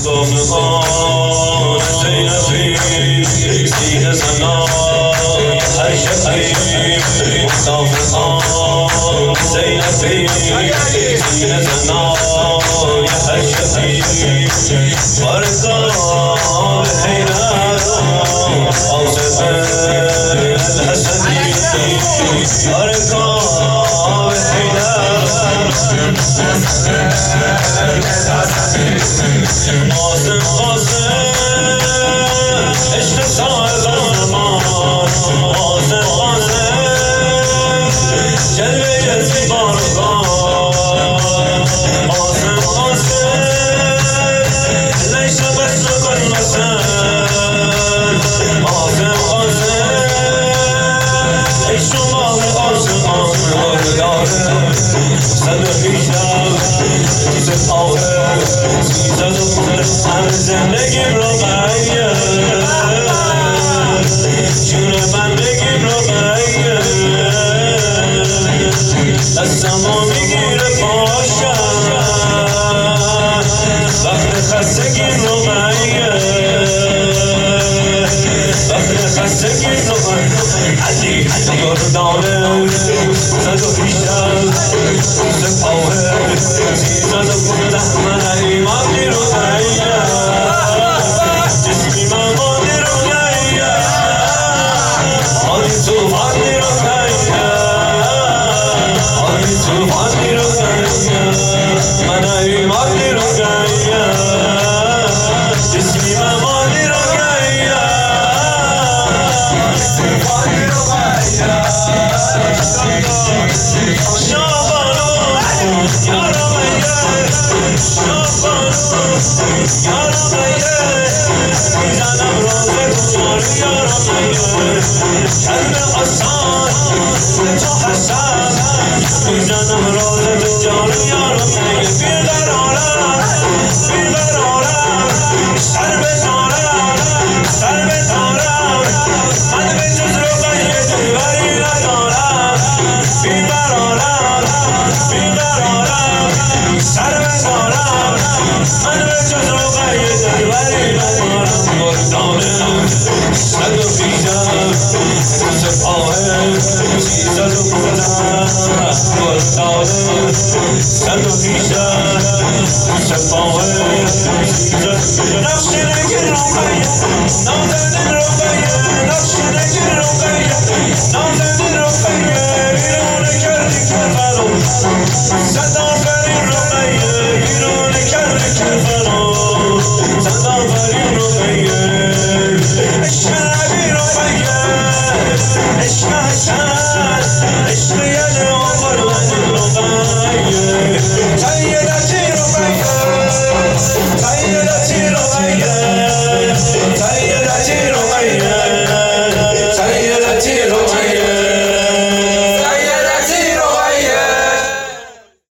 گفتمان زینبی سینه زنای هر شبی گفتمان زینبی سینه زنای هر شبی برکار حیدر آصف الحسنی برکار حیدر قاسم قاسم عشق صاحب زمان قاسم قاسم جلوه زیبارگان قاسم قاسم لیس بس کن مثل قاسم قاسم ای شما عاشقان داره صد پیشم چیز آخر سیزد و همه زندگیم رو بگیر جون من بگیم رو بگیر دستمو میگیره پاشم وقت خستگیم رو بگیر وقت خستگیم رو بگیر علی گردانه صد و پیشم چیز آخر سیزد و من ایمانی رو بگیر جسمی من مانی رو بگیر آنی توفانی رو بگیر آنی توفانی رو بگیر من ایمانی رو بگیر جسمی من مانی رو بگیر توفانی رو بگیر شابانو یارو بگیر شابانو یارو بگیر میزنم روز جارو یارو بگیر کلم آسان تو حسن میزنم روز جارو یارو بگیر بیر برارم سر بزارم من به جز روغای دلبری ندارم بیر برارم سر بزارم من به جز روغای دلبری ندارم گردانه صد و پیشم سپاهه سیزد و بودم گردانه صد و پیشم سپاهه سیزد نقش نگیر رو بگیر نازنه